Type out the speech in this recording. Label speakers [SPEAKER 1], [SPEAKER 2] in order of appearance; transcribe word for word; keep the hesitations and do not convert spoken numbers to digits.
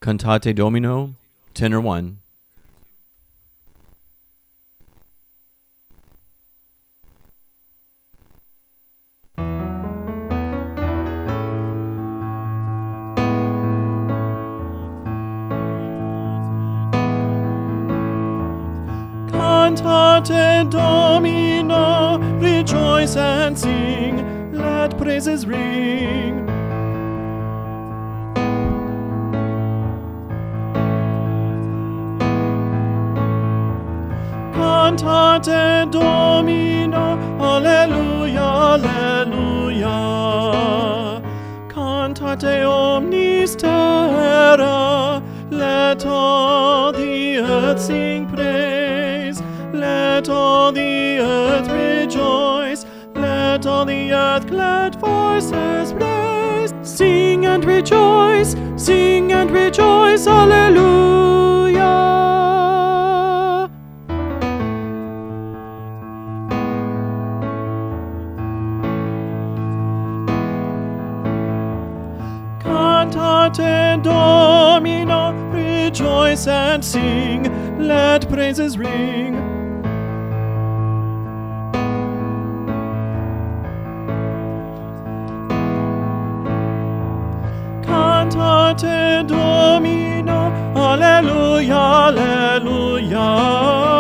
[SPEAKER 1] Cantate Domino, tenor one.
[SPEAKER 2] Cantate Domino, rejoice and sing, let praises ring. Cantate Domino, alleluia, alleluia. Cantate omnis terra, let all the earth sing praise. Let all the earth rejoice, let all the earth glad voices raise. Sing and rejoice, sing and rejoice, alleluia. Cantate Domino, rejoice and sing, let praises ring. Cantate Domino, alleluia, alleluia.